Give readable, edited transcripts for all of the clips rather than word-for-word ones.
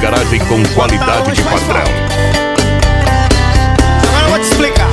garagem com qualidade de padrão. Agora eu vou te explicar.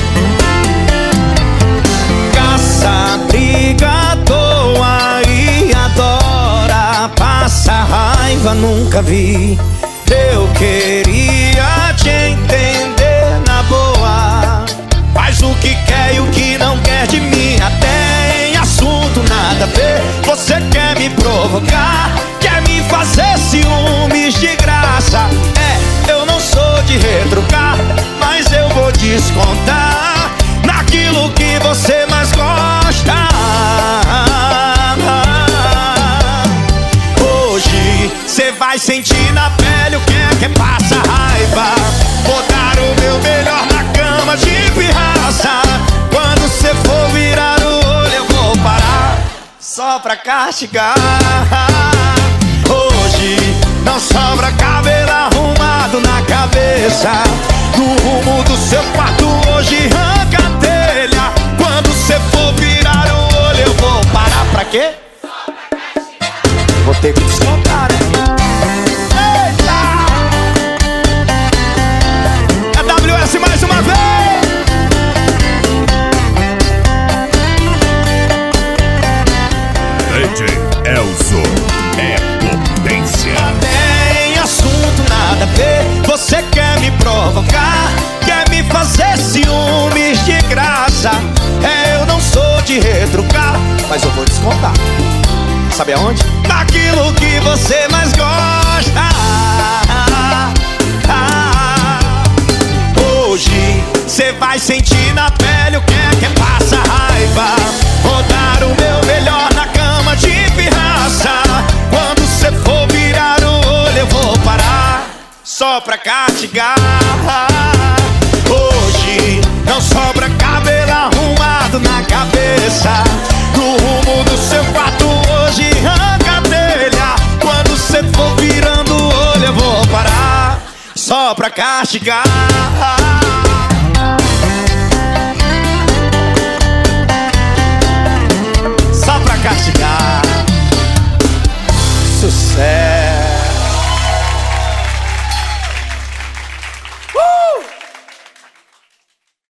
Caça, briga à toa e adora. Passa raiva, nunca vi. Eu queria te entender na boa. Faz o que quer e o que não quer de mim. Até em assunto nada a ver. Você quer me provocar, quer me fazer ciúmes de graça. Eu não sou de retrucar, mas eu vou descontar naquilo que você mais gosta. Hoje cê vai sentir na pele o que é que passa raiva. Vou dar o meu melhor na cama de pirraça. Quando cê for virar o olho eu vou parar só pra castigar. Hoje não sobra cabelo arrumado na cabeça. No rumo do seu quarto hoje arranca a telha. Quando cê for virar o olho eu vou parar pra quê? Vou ter que descontar, né? Eita! AWS mais uma vez! DJ Elzo é potência. Tem assunto nada a ver. Você quer me provocar, quer me fazer ciúmes de graça. Eu não sou de retrucar, mas eu vou descontar. Sabe aonde? Naquilo que você mais gosta. Hoje cê vai sentir na pele o que é que passa raiva. Vou dar o meu melhor na cama de pirraça. Quando cê for virar o olho eu vou parar só pra castigar. Hoje não sobra cabelo arrumado na cabeça. No rumo do seu quarto hoje arranca a telha. Quando cê for virando o olho eu vou parar só pra castigar.